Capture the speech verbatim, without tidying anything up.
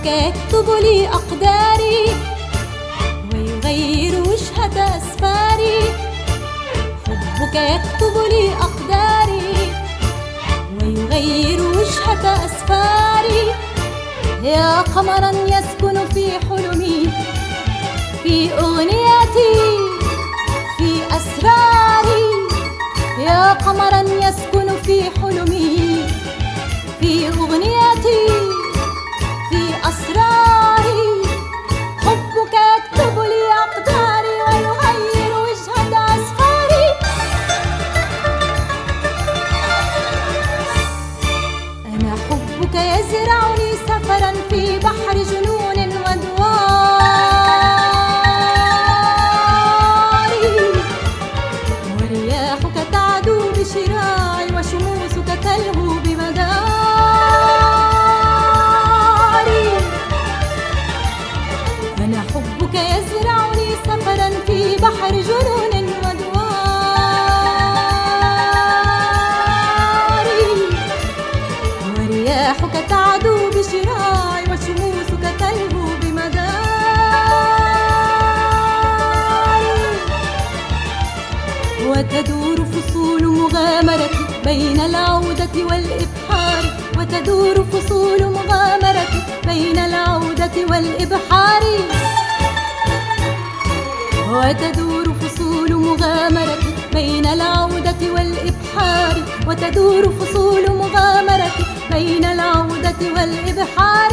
حبك يكتب لي أقداري ويغير وجهة أسفاري. حبك يكتب لي أقداري ويغير وجهة أسفاري. يا قمرا يسكن في حلمي، في أغنيتي، في أسراري. يا قمرا يسكن في حلمي، في أغنيتي، في أسراري. حبك يكتب لي أقداري ويغير وجهة أسفاري. أنا حبك يزرعني سفرا في بحر جنون ودواري. ورياحك تعدو بشراعي وشموسك تلهو بمداري. أنا حبك يزرعني سفرا في بحر جنون ودواري. ورياحك تعدو بشراعي وشموسك تلهو بمداري. وتدور فصول مغامرتي بين العودة والإبحار. وتدور فصول مغامرتي بين العودة والإبحار. وتدور فصول مغامرتي بين العودة والإبحار. وتدور فصول مغامرتي بين العودة والإبحار.